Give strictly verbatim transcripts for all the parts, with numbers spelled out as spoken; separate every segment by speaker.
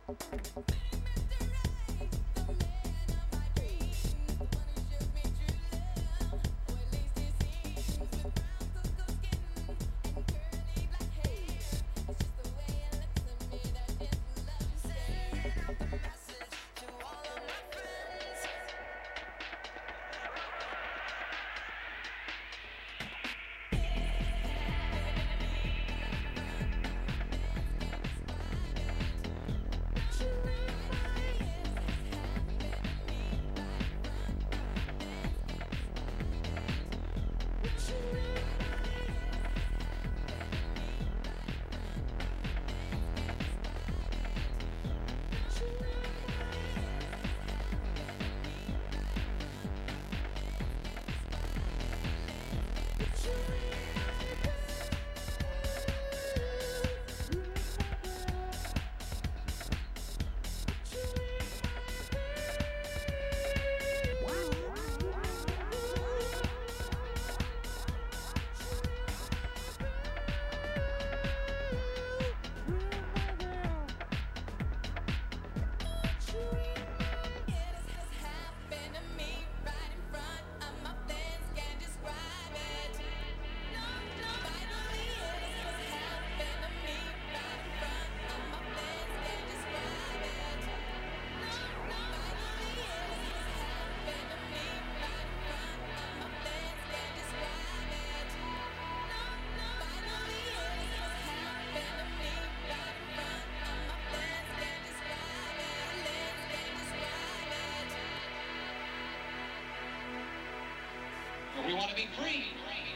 Speaker 1: We want to be free.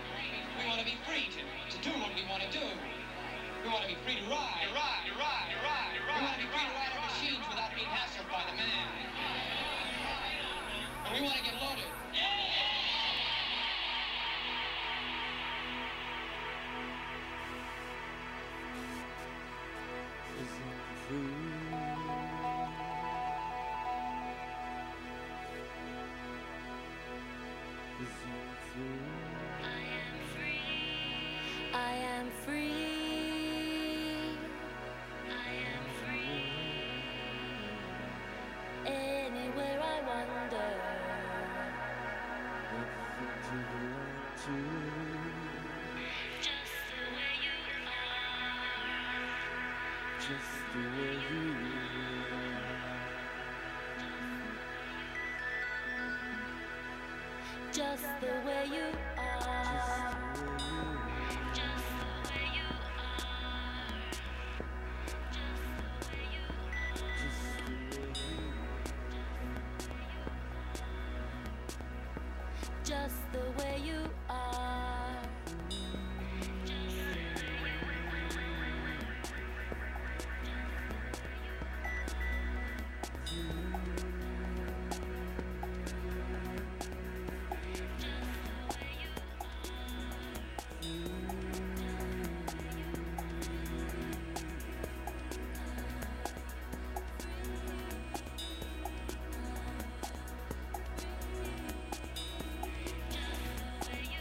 Speaker 1: We want to be free to, to do what we want to do. We want to be free to ride, ride, ride, ride, ride. We want to be free to ride our machines without being hassled by the man. And we want to get loaded.
Speaker 2: Isn't free.
Speaker 3: I am free. I am free. I am free. Anywhere I wander. Just the way you are.
Speaker 2: Just the way you are.
Speaker 3: Just the way you are. Just the way you are. Just the way you are. Just the way you are. Just the way you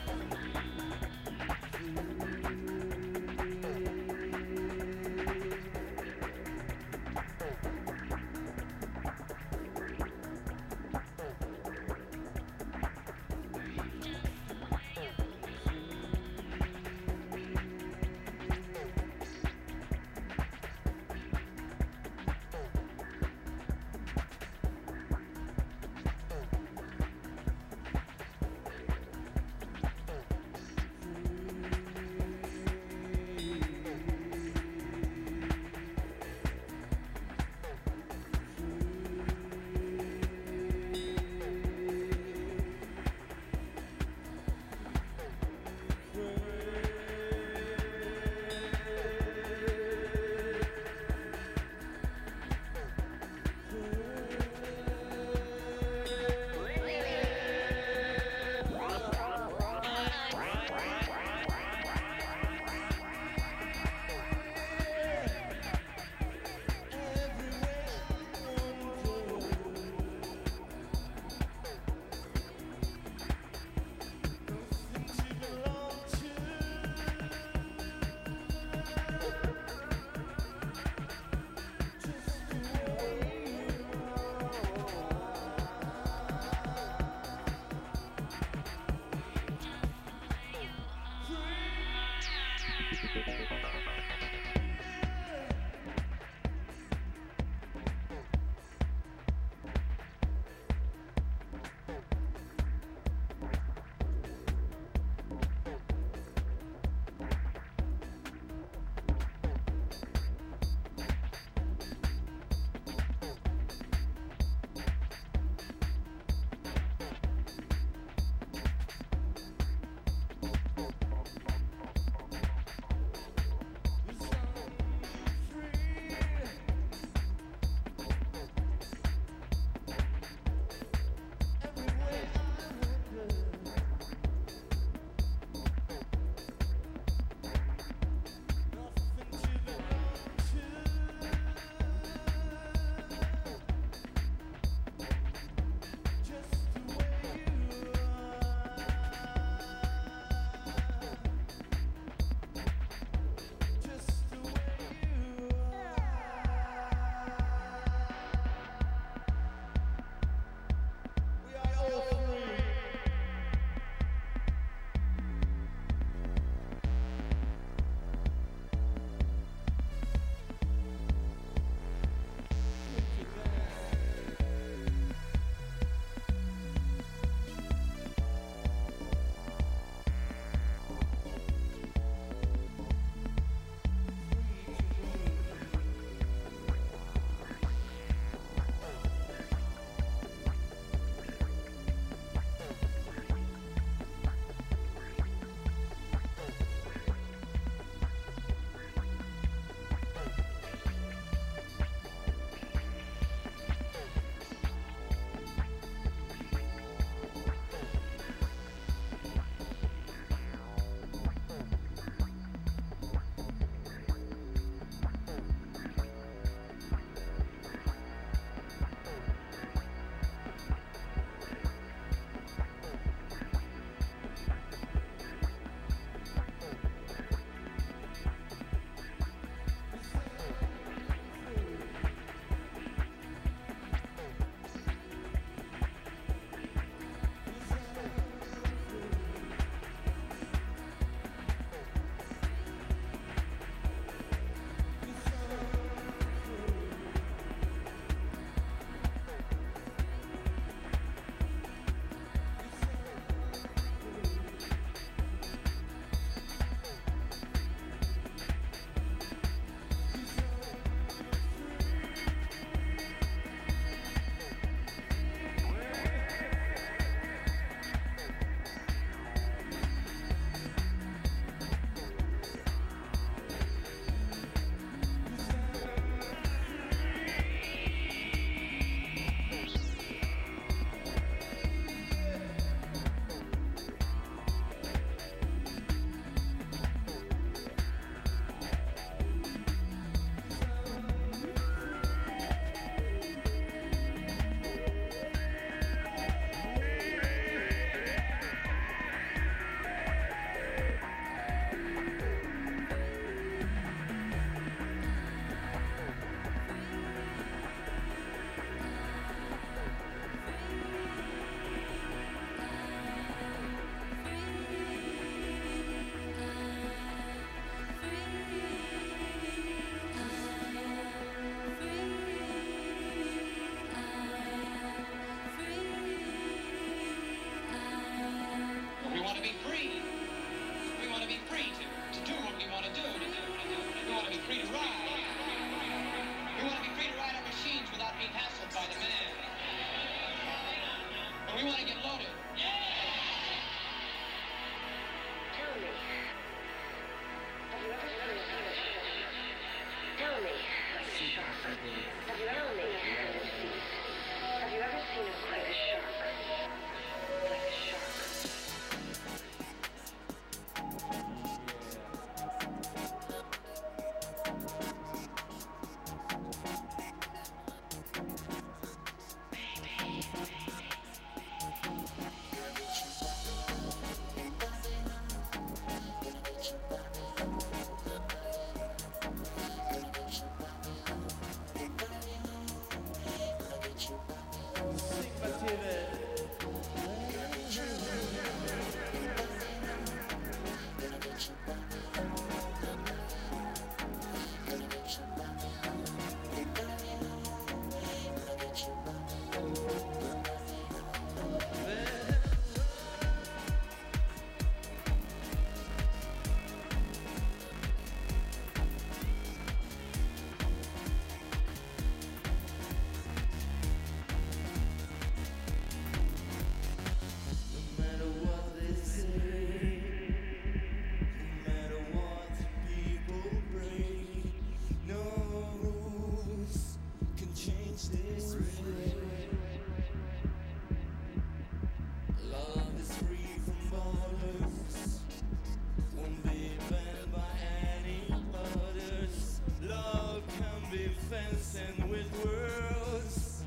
Speaker 2: dancing with words.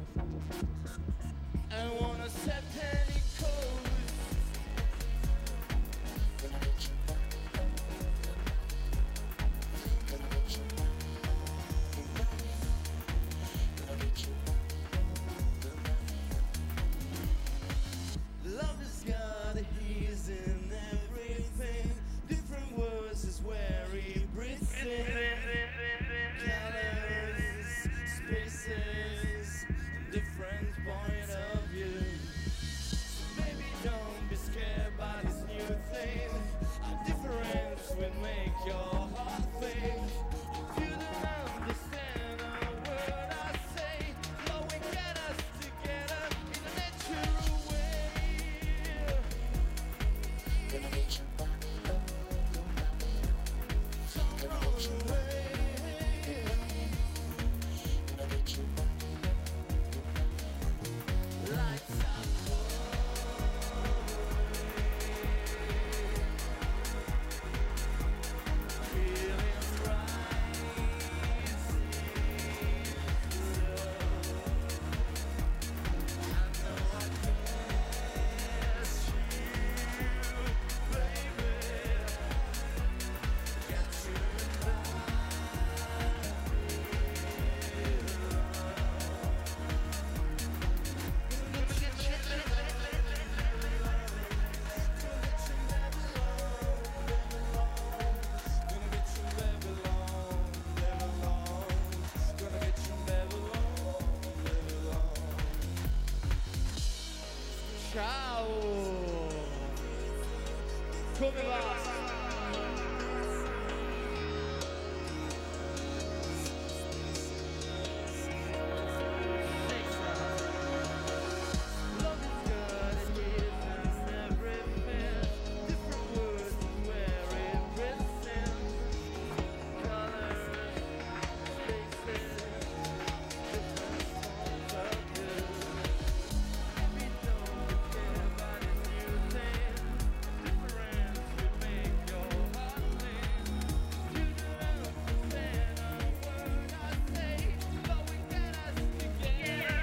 Speaker 2: I wanna set any codes. Love has got a he's in everything. Different words is where he breathes in. Colors, spaces, different point of view. So baby, don't be scared by this new thing. A difference will make your heart think. If you don't understand a word I say, Lord, we get us together in a natural way. Gonna get you back. Don't run away. Gonna get you back. Lights up. Feelings rising slow. I know I miss you, baby. Get you back. Gonna get you Babylon, Babylon. Gonna get you Babylon, Babylon. Ciao! Come va? Love is good, it is in everything. Different words where it breathes in. Colors, spaces, different points of view. Baby, don't be scared by this new thing. Difference will make your heart sing. You don't understand a word I say, but we get us together.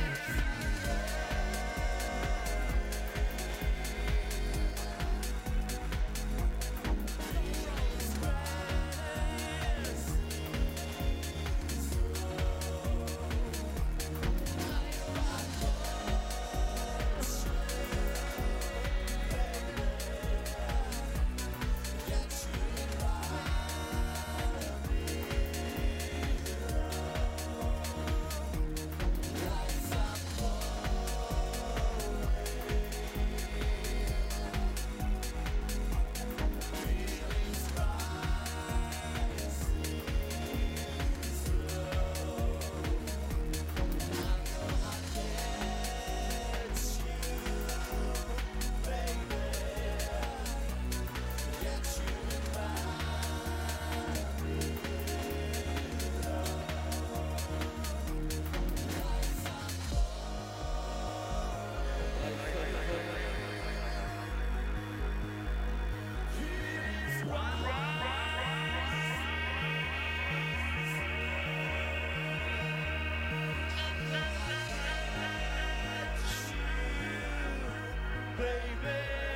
Speaker 2: Baby,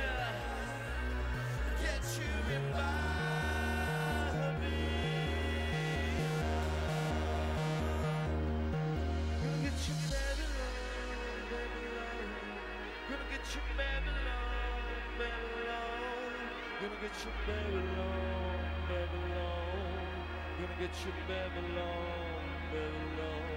Speaker 2: get you in my Gonna get you Babylon, Babylon. Gonna get you Babylon, Babylon. Gonna get you Babylon, Babylon. Gonna get you Babylon, Babylon.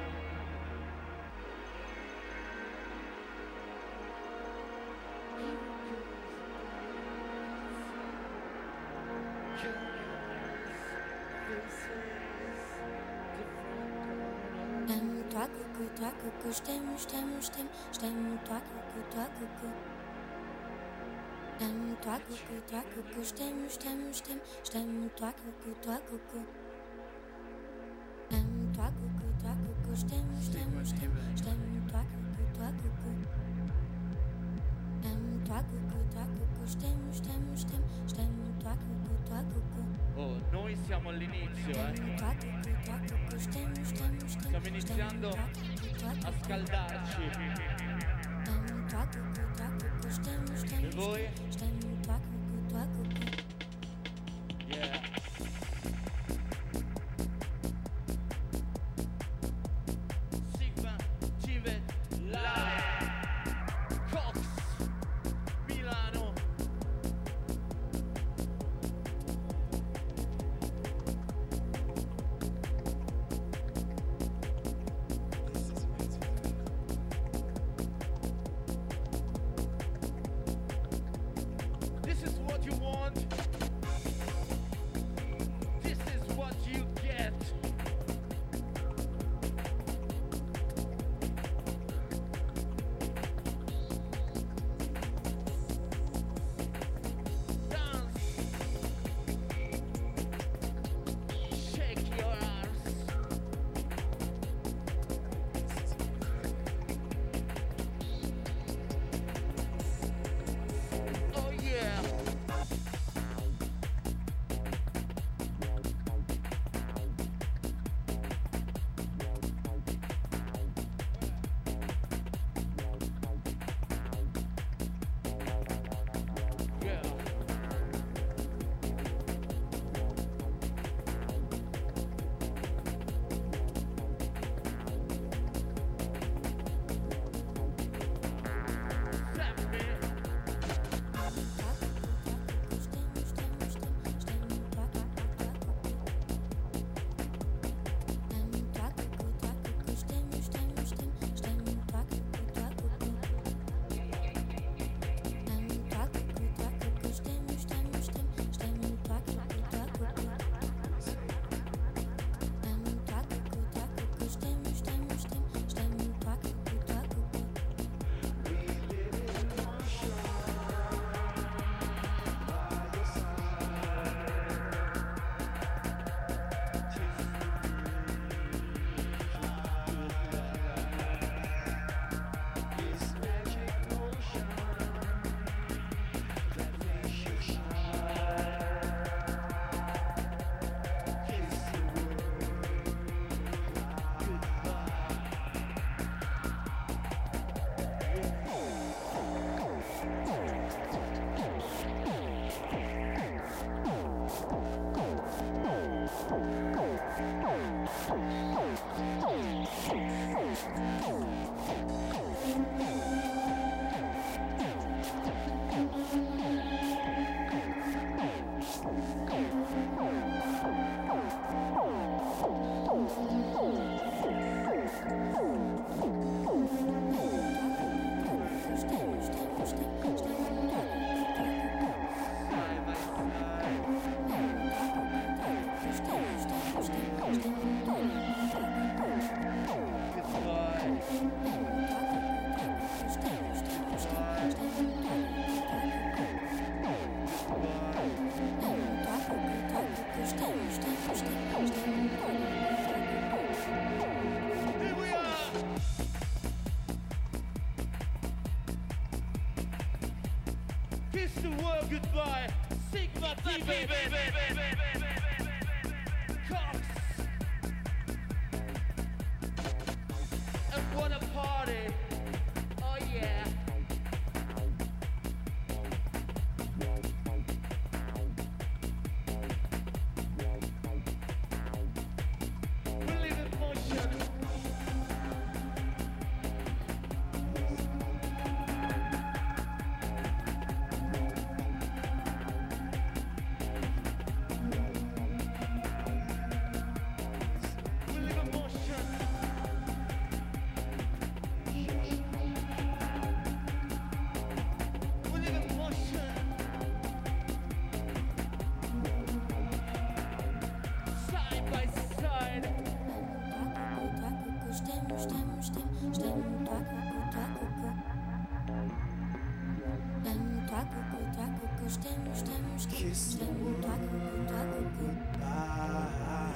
Speaker 3: Stem, toi coucou, toi coucou, je t'aime, je t'aime, je t'aime, je t'aime, toi coucou, toi coucou. Stem, toi coucou, toi coucou, je t'aime, je t'aime, je t'aime, je t'aime, toi coucou, toi coucou. Stem, toi coucou, toi coucou, je t'aime, je t'aime, je t'aime, je t'aime, toi coucou, toi coucou. Stem, toi toi coucou, toi coucou, je t'aime, je t'aime, je t'aime, je t'aime, toi coucou, toi coucou.
Speaker 2: Oh, noi siamo all'inizio, eh.
Speaker 3: Toi coucou, toi coucou, je t'aime, je t'aime, je t'aime.
Speaker 2: Stiamo iniziando a scaldarci.
Speaker 3: T'aime, toi coucou, toi coucou, je t'aime, je t'aime.
Speaker 2: E voi?
Speaker 3: Je t'aime, toi coucou, toi coucou.
Speaker 2: Yeah. Sigma, Civet, Live, Cox, Milano. This is what you want. This is what you get. Dance. Shake your arms. Oh yeah. Yeah. Slap me. Side by side. Goodbye. Here we are. Kiss the world goodbye. Sigma T V. Cox. And what a party. Oh yeah. We live in motion. We live in motion. We live in motion. Side by side.
Speaker 4: Kiss the world goodbye.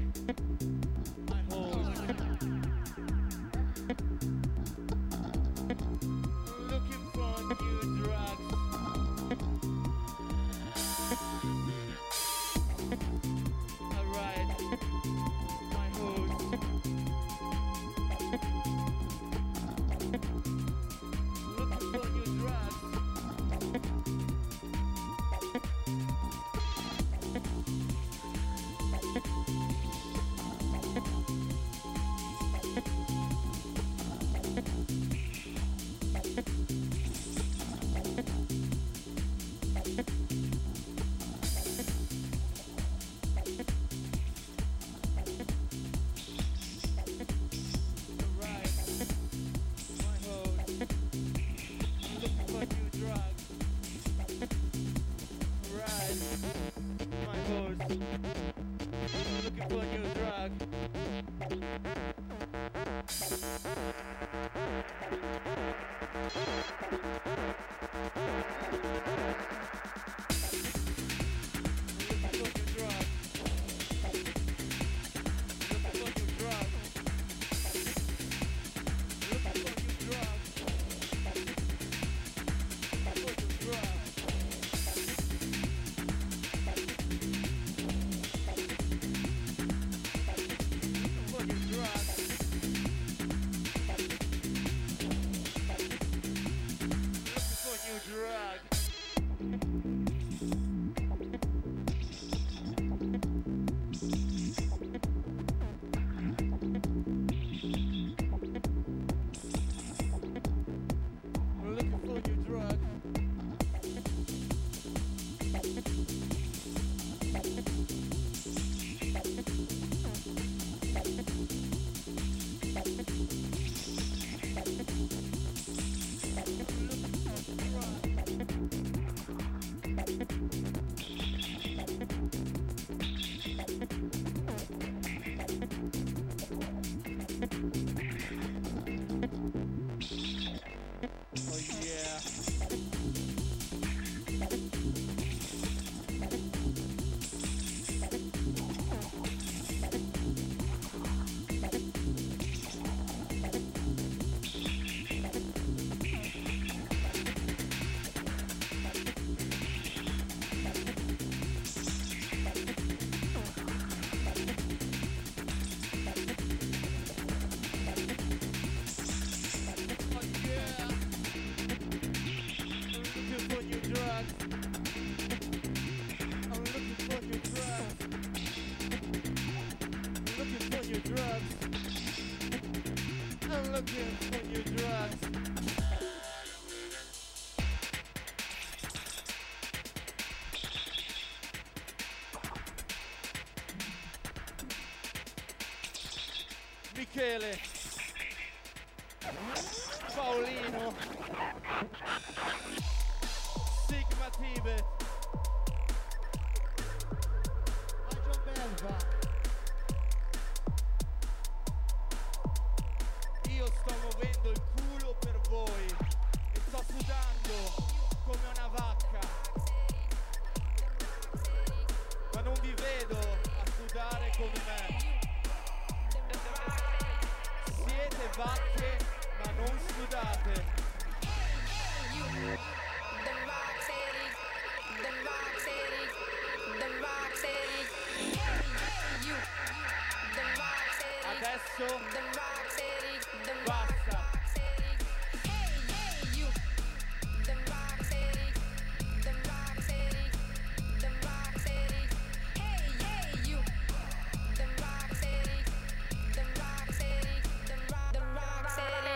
Speaker 2: My host. Looking for new drugs. Alright, my host. Looking for new drugs. Alright, my host. Looking for new drugs. Alright, my host. Looking for new drug. Looking for new drug. Looking for new drug. Looking for new drug. Looking for new drug. For new drugs. Looking for new drug. Looking for new drug. Oh yeah. Oh yeah. I'm looking for new drugs. I'm looking for new drugs. I'm looking for new drugs. I'm looking for new drugs. Michele, Paolino, Sigma Tibet, Maggio Belva. Io sto muovendo il culo per voi e sto sudando come una vacca, ma non vi vedo a sudare come me. Siete vacche ma non sudate.
Speaker 4: The rock city, the rock city, the rock city. You, the rock city,
Speaker 2: Adesso
Speaker 4: the rock city, the rock
Speaker 2: basta.
Speaker 4: city. Hey, hey, you, the rock city, the rock city, the rock city. Hey, hey, you, the rock city, the rock city, the rock, the rock city.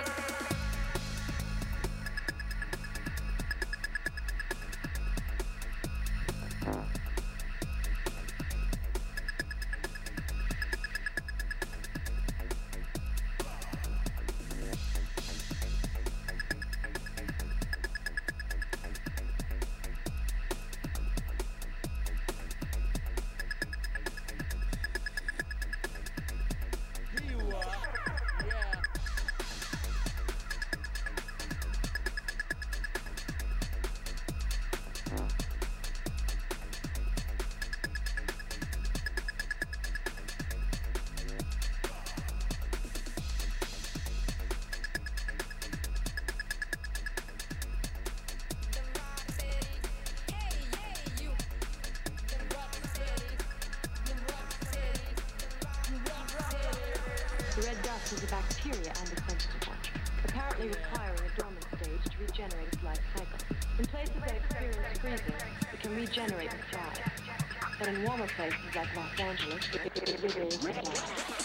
Speaker 5: is a bacteria and a sensitive one, apparently requiring a dormant stage to regenerate its life cycle. In places that experience freezing, it can regenerate and thrive. But in warmer places like Los Angeles, it, it, it, it is dead.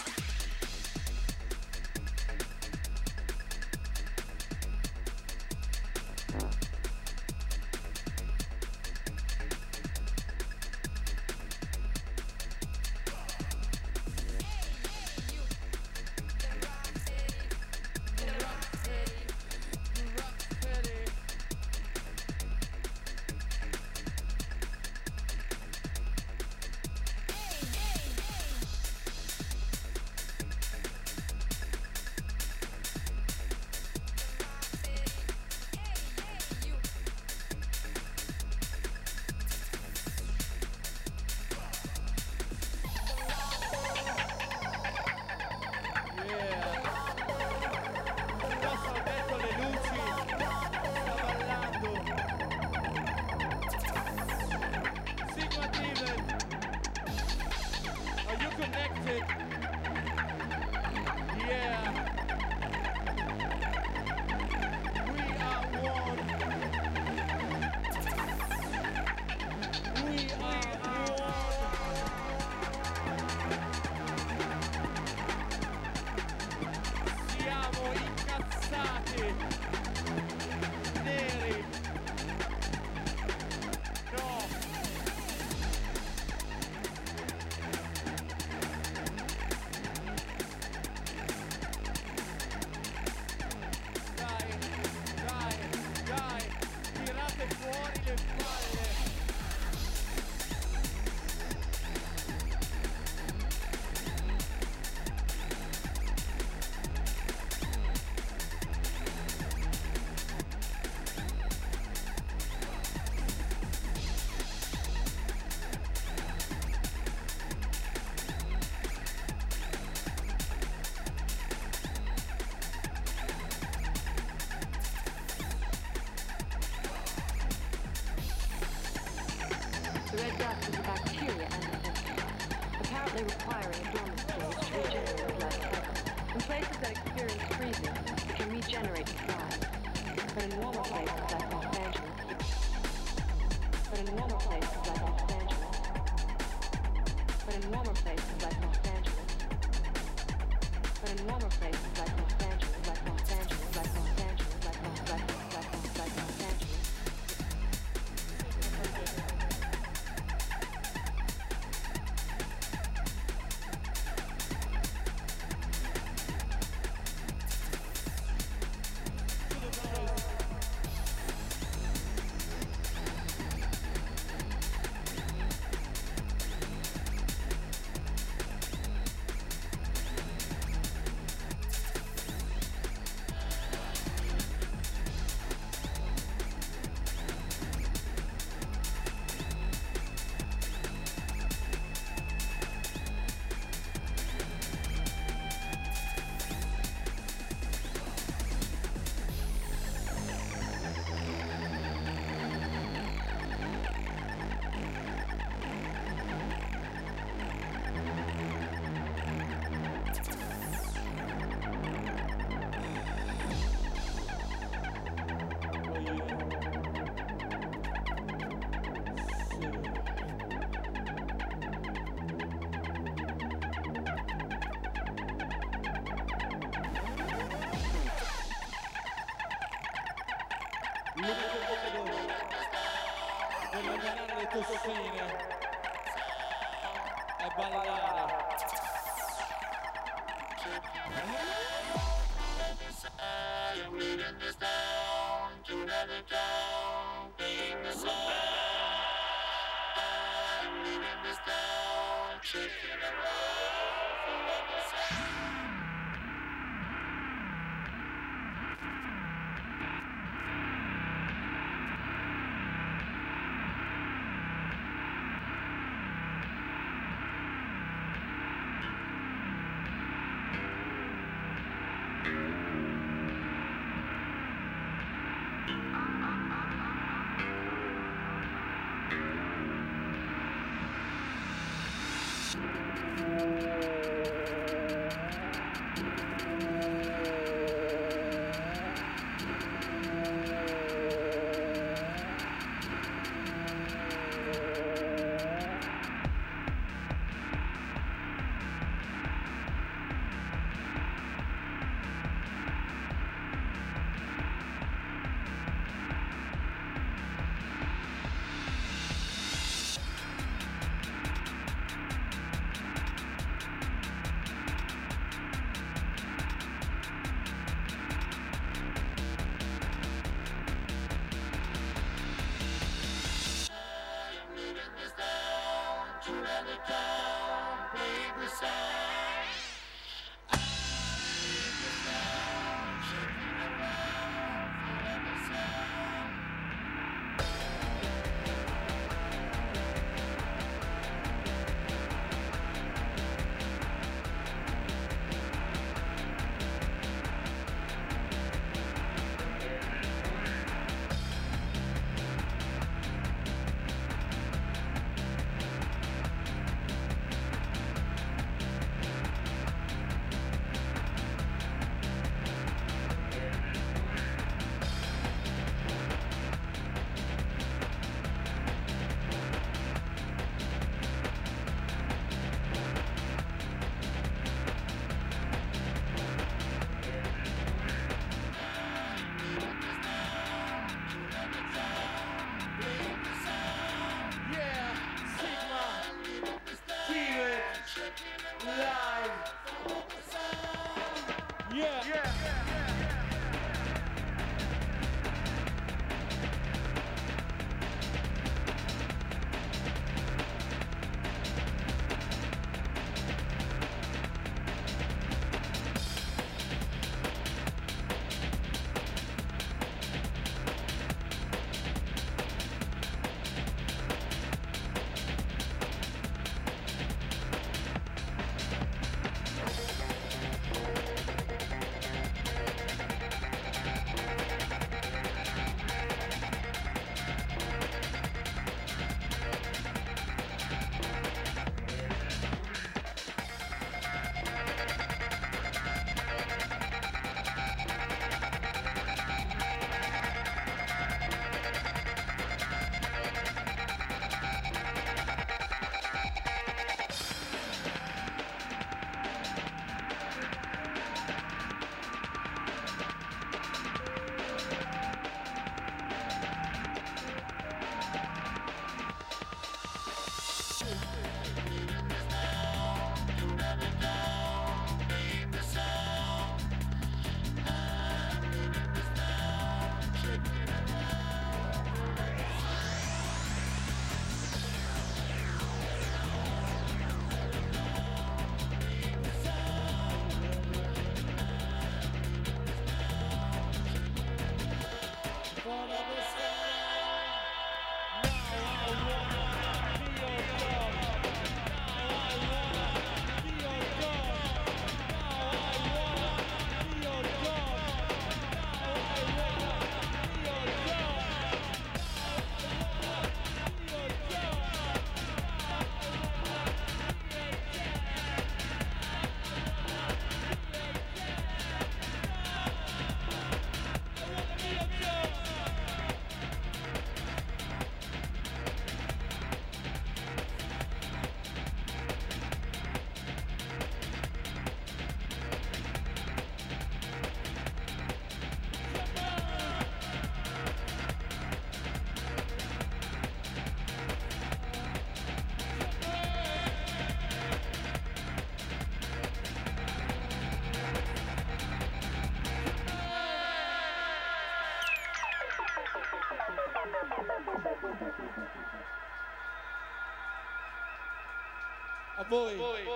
Speaker 6: A voi.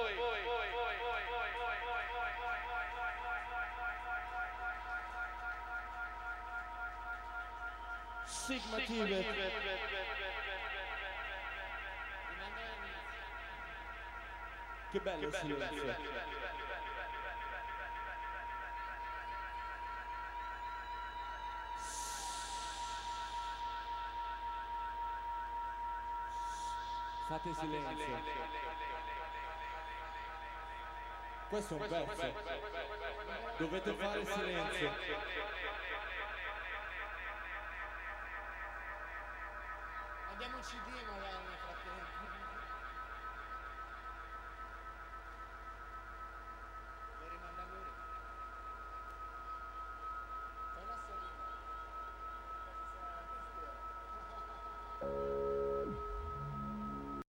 Speaker 6: Sigma Tibet. Che bello il silenzio. Fate silenzio. Questo è un pezzo. Dovete fare silenzio.
Speaker 7: Andiamo in C D magari.